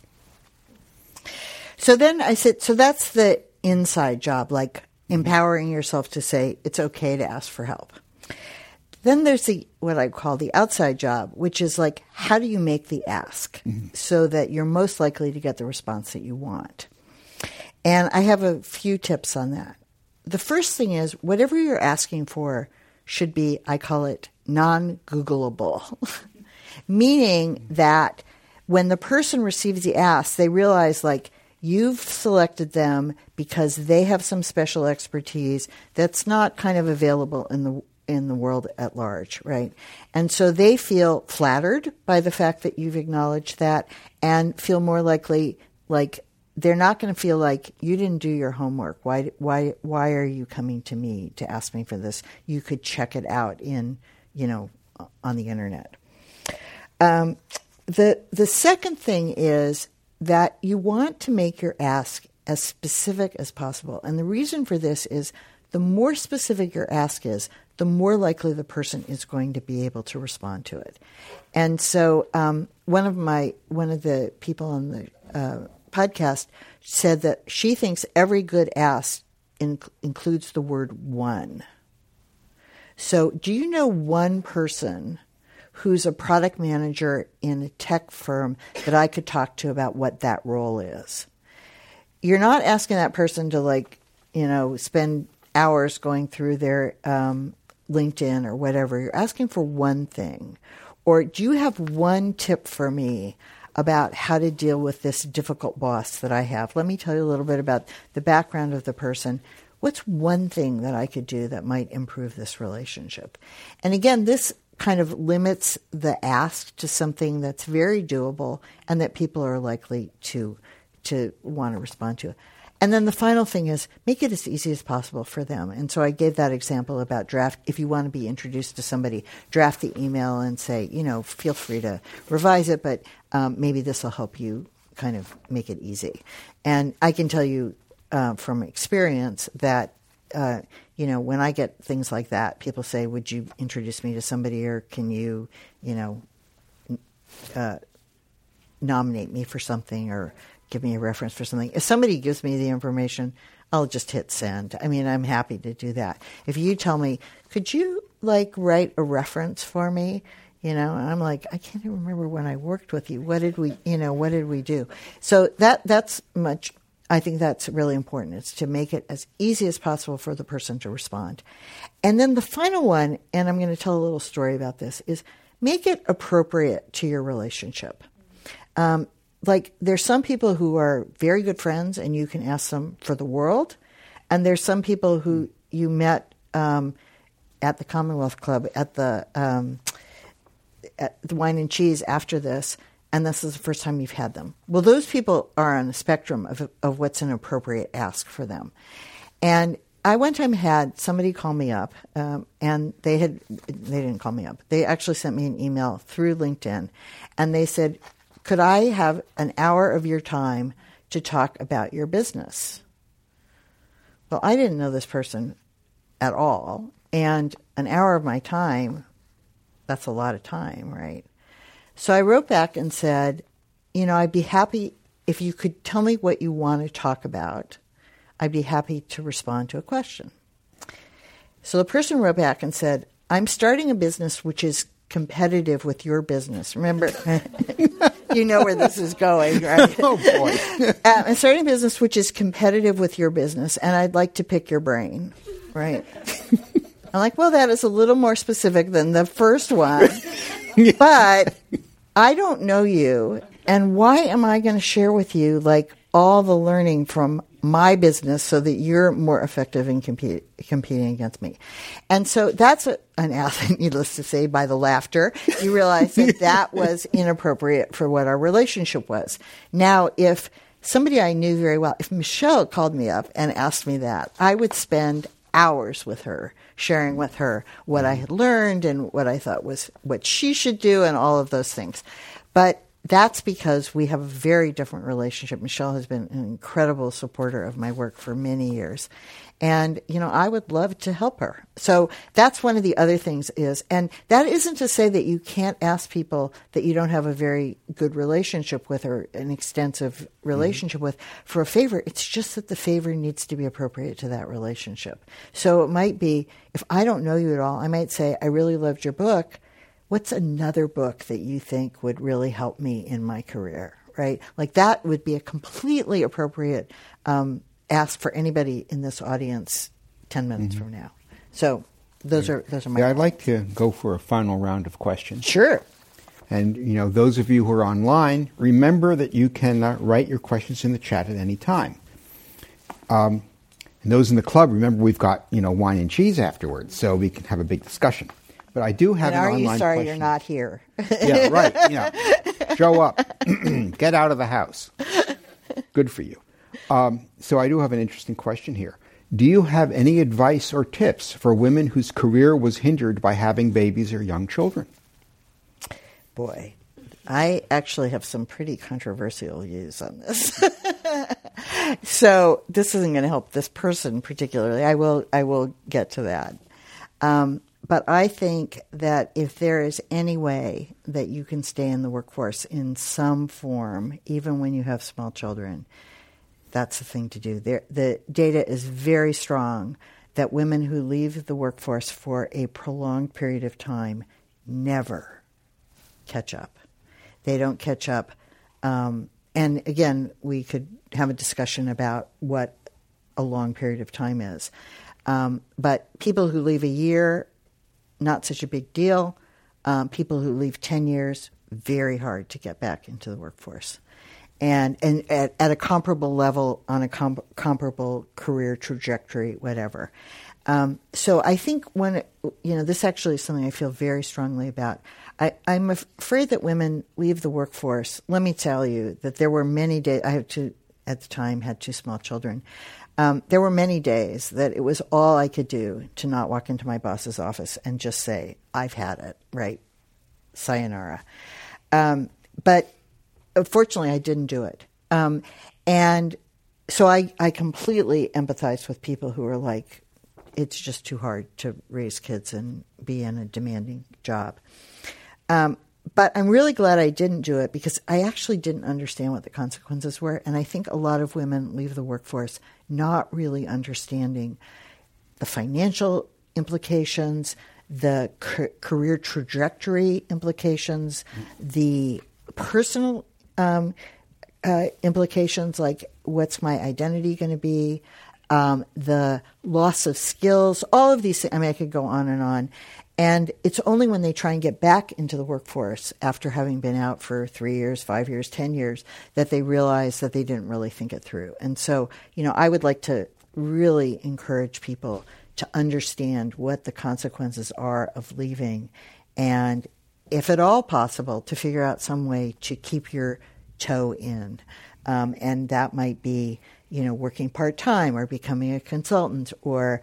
So then I said, so that's the inside job, like empowering yourself to say it's okay to ask for help. Then there's what I call the outside job, which is like, how do you make the ask so that you're most likely to get the response that you want? And I have a few tips on that. The first thing is, whatever you're asking for should be, I call it, non-Googleable. Meaning that when the person receives the ask, they realize, like, you've selected them because they have some special expertise that's not kind of available in the world at large, right? And so they feel flattered by the fact that you've acknowledged that, and feel more likely, like, they're not going to feel like you didn't do your homework. Why are you coming to me to ask me for this? You could check it out on the internet. The second thing is that you want to make your ask as specific as possible. And the reason for this is the more specific your ask is, the more likely the person is going to be able to respond to it. And so one of the people on the podcast said that she thinks every good ask includes the word one. So do you know one person who's a product manager in a tech firm that I could talk to about what that role is? You're not asking that person to spend hours going through their LinkedIn or whatever. You're asking for one thing. Or do you have one tip for me about how to deal with this difficult boss that I have? Let me tell you a little bit about the background of the person. What's one thing that I could do that might improve this relationship? And again, this kind of limits the ask to something that's very doable and that people are likely to want to respond to. And then the final thing is make it as easy as possible for them. And so I gave that example about draft. If you want to be introduced to somebody, draft the email and say, feel free to revise it, but maybe this will help you kind of make it easy. And I can tell you from experience that, when I get things like that, people say, would you introduce me to somebody, or can you, nominate me for something, or give me a reference for something. If somebody gives me the information, I'll just hit send. I mean, I'm happy to do that. If you tell me, could you write a reference for me? And I'm like, I can't even remember when I worked with you. What did we do? So that's much, I think that's really important. It's to make it as easy as possible for the person to respond. And then the final one, and I'm going to tell a little story about this, is make it appropriate to your relationship. There's some people who are very good friends and you can ask them for the world. And there's some people who you met at the Commonwealth Club at the Wine and Cheese after this, and this is the first time you've had them. Well, those people are on the spectrum of what's an appropriate ask for them. And I one time had somebody call me up, and they didn't call me up. They actually sent me an email through LinkedIn, and they said, could I have an hour of your time to talk about your business? Well, I didn't know this person at all, and an hour of my time, that's a lot of time, right? So I wrote back and said, I'd be happy if you could tell me what you want to talk about. I'd be happy to respond to a question. So the person wrote back and said, I'm starting a business which is competitive with your business. Remember, you know where this is going, right? Oh, boy. I'm starting a business which is competitive with your business, and I'd like to pick your brain, right? I'm like, well, that is a little more specific than the first one, but I don't know you, and why am I going to share with you, like, all the learning from my business so that you're more effective in competing against me? And so that's an athlete, needless to say, by the laughter. You realize that was inappropriate for what our relationship was. Now, if somebody I knew very well, if Michelle called me up and asked me that, I would spend hours with her, sharing with her what I had learned and what I thought was what she should do and all of those things. But that's because we have a very different relationship. Michelle has been an incredible supporter of my work for many years. And, you know, I would love to help her. So that's one of the other things is, and that isn't to say that you can't ask people that you don't have a very good relationship with or an extensive relationship with for a favor. It's just that the favor needs to be appropriate to that relationship. So it might be, if I don't know you at all, I might say, I really loved your book. What's another book that you think would really help me in my career, right? Like that would be a completely appropriate ask for anybody in this audience 10 minutes from now. So those are my I'd like to go for a final round of questions. Sure. And, you know, those of you who are online, remember that you can write your questions in the chat at any time. And those in the club, remember we've got, you know, wine and cheese afterwards, so we can have a big discussion. But I do have an online question. Are you sorry you're not here? Yeah, right. Yeah. Show up. Get out of the house. Good for you. So I do have an interesting question here. Do you have any advice or tips for women whose career was hindered by having babies or young children? Boy, I actually have some pretty controversial views on this. So this isn't going to help this person particularly. I will get to that. But I think that if there is any way that you can stay in the workforce in some form, even when you have small children, that's the thing to do. The data is very strong that women who leave the workforce for a prolonged period of time never catch up. They don't catch up. And again, we could have a discussion about what a long period of time is. But people who leave a year, not such a big deal. People who leave 10 years, very hard to get back into the workforce. And at a comparable level, on a comparable career trajectory, whatever. So I think this actually is something I feel very strongly about. I'm afraid that women leave the workforce. Let me tell you that there were many days, at the time, had 2 small children. There were many days that it was all I could do to not walk into my boss's office and just say, I've had it, right? Sayonara. But fortunately, I didn't do it. And so I completely empathize with people who are like, it's just too hard to raise kids and be in a demanding job. But I'm really glad I didn't do it because I actually didn't understand what the consequences were. And I think a lot of women leave the workforce not really understanding the financial implications, the career trajectory implications, the personal implications, like what's my identity going to be, the loss of skills, all of these things. I mean, I could go on and on. And it's only when they try and get back into the workforce after having been out for 3 years, 5 years, 10 years, that they realize that they didn't really think it through. And so, I would like to really encourage people to understand what the consequences are of leaving and, if at all possible, to figure out some way to keep your toe in. And that might be, working part-time or becoming a consultant or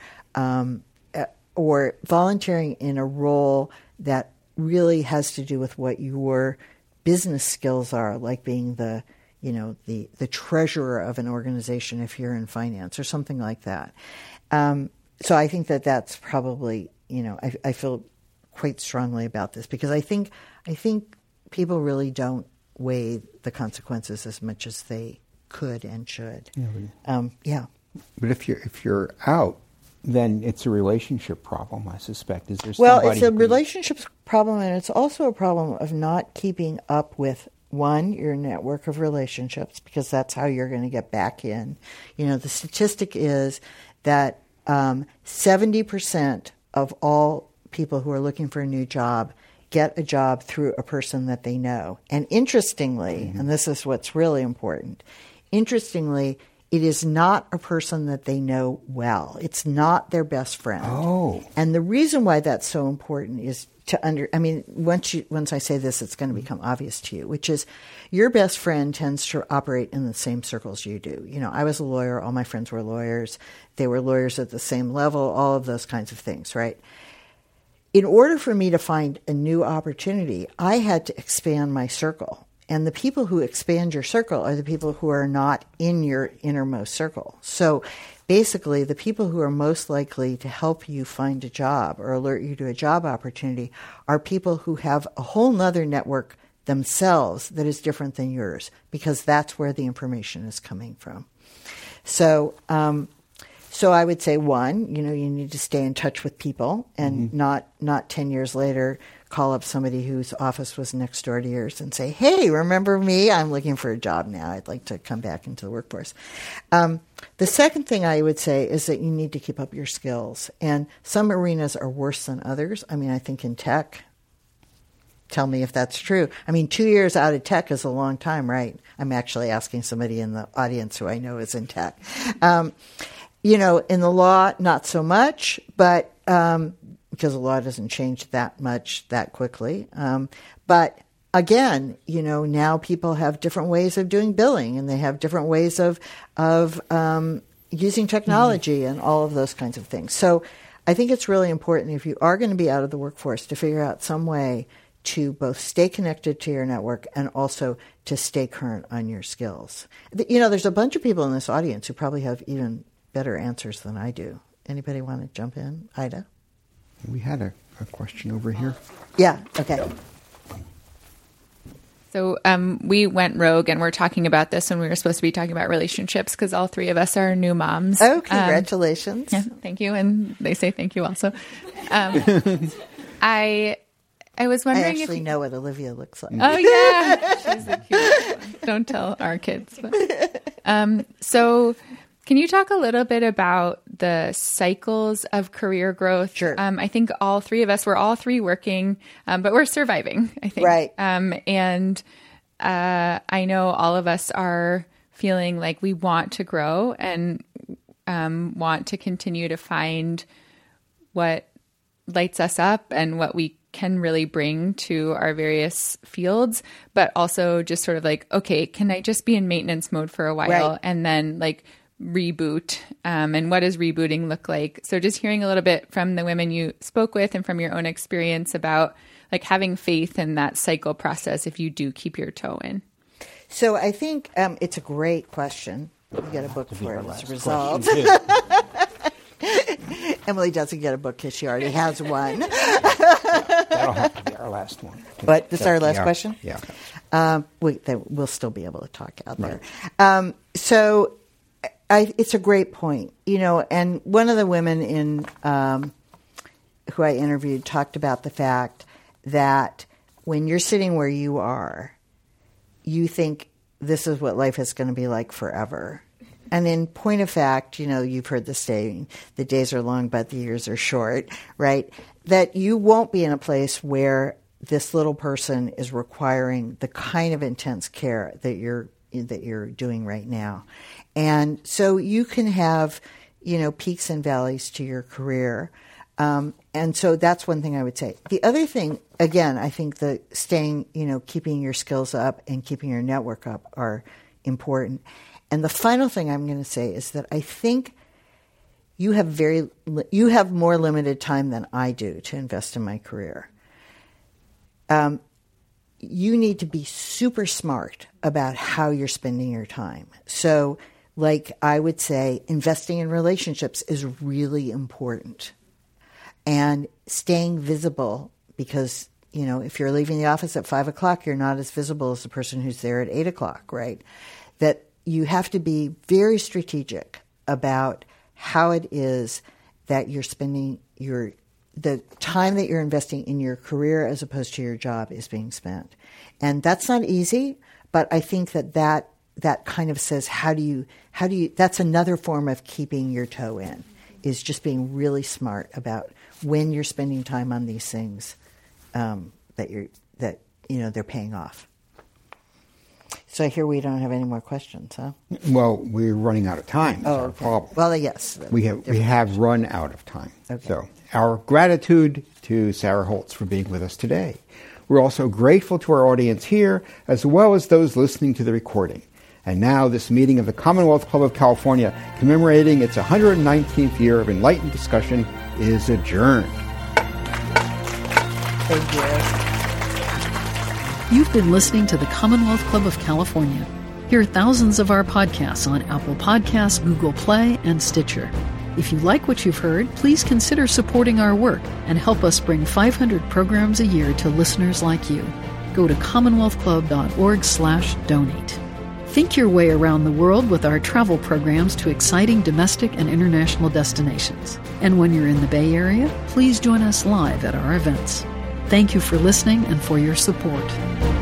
volunteering in a role that really has to do with what your business skills are, like being the treasurer of an organization if you're in finance or something like that. So I think that that's probably, I feel quite strongly about this because I think people really don't weigh the consequences as much as they could and should. Yeah. But if you're out, then it's a relationship problem, I suspect. Is there Well, somebody it's a who- relationships problem, and it's also a problem of not keeping up with, one, your network of relationships, because that's how you're going to get back in. You know, the statistic is that 70% of all people who are looking for a new job get a job through a person that they know. And interestingly, and this is what's really important, interestingly, it is not a person that they know well. It's not their best friend. Oh. And the reason why that's so important is once I say this, it's going to become obvious to you, which is your best friend tends to operate in the same circles you do. You know, I was a lawyer. All my friends were lawyers. They were lawyers at the same level, all of those kinds of things, right? In order for me to find a new opportunity, I had to expand my circle. And the people who expand your circle are the people who are not in your innermost circle. So basically, the people who are most likely to help you find a job or alert you to a job opportunity are people who have a whole nother network themselves that is different than yours, because that's where the information is coming from. So I would say, one, you know, you need to stay in touch with people and not 10 years later call up somebody whose office was next door to yours and say, hey, remember me? I'm looking for a job now. I'd like to come back into the workforce. The second thing I would say is that you need to keep up your skills. And some arenas are worse than others. I mean, I think in tech, tell me if that's true. I mean, 2 years out of tech is a long time, right? I'm actually asking somebody in the audience who I know is in tech. You know, in the law, not so much, but because the law doesn't change that much that quickly. But again, you know, now people have different ways of doing billing, and they have different ways of using technology and all of those kinds of things. So I think it's really important, if you are going to be out of the workforce, to figure out some way to both stay connected to your network and also to stay current on your skills. You know, there's a bunch of people in this audience who probably have even better answers than I do. Anybody want to jump in? Ida? We had a question over here. Yeah, okay. So we went rogue, and we're talking about this when we were supposed to be talking about relationships, because all three of us are new moms. Oh, congratulations. Yeah, thank you. And they say thank you also. I was wondering I actually if know what Olivia looks like. Oh, yeah. She's the cutest one. Don't tell our kids. But, so can you talk a little bit about the cycles of career growth? Sure. I think all three of us, we're all three working, but we're surviving, I think. Right. And I know all of us are feeling like we want to grow and want to continue to find what lights us up and what we can really bring to our various fields, but also just sort of like, okay, can I just be in maintenance mode for a while Right. and then like reboot? And what does rebooting look like? So just hearing a little bit from the women you spoke with and from your own experience about like having faith in that cycle process if you do keep your toe in. So I think it's a great question. You get a book for it as a result. Emily doesn't get a book because she already has one. That'll have to be our last one. But this is our last Yeah. question? Yeah. We'll still be able to talk out there. So it's a great point. You know, and one of the women in who I interviewed talked about the fact that when you're sitting where you are, you think this is what life is going to be like forever. And in point of fact, you know, you've heard the saying, the days are long, but the years are short, right? That you won't be in a place where this little person is requiring the kind of intense care that you're doing right now. And so you can have, you know, peaks and valleys to your career. And so that's one thing I would say. The other thing, again, I think that staying, you know, keeping your skills up and keeping your network up are important. And the final thing I'm going to say is that I think you have more limited time than I do to invest in my career. You need to be super smart about how you're spending your time. So, like I would say, investing in relationships is really important. And staying visible, because, you know, if you're leaving the office at 5 o'clock, you're not as visible as the person who's there at 8 o'clock, right? That you have to be very strategic about how it is that you're spending the time that you're investing in your career as opposed to your job is being spent. And that's not easy, but I think that kind of says how do you that's another form of keeping your toe in, is just being really smart about when you're spending time on these things that they're paying off. So I hear we don't have any more questions, huh? Well, we're running out of time. That's our problem. Well, yes. We have run out of time. Okay. So our gratitude to Sarah Holtz for being with us today. We're also grateful to our audience here, as well as those listening to the recording. And now this meeting of the Commonwealth Club of California, commemorating its 119th year of enlightened discussion, is adjourned. Thank you. You've been listening to the Commonwealth Club of California. Hear thousands of our podcasts on Apple Podcasts, Google Play, and Stitcher. If you like what you've heard, please consider supporting our work and help us bring 500 programs a year to listeners like you. Go to commonwealthclub.org/donate. Think your way around the world with our travel programs to exciting domestic and international destinations. And when you're in the Bay Area, please join us live at our events. Thank you for listening and for your support.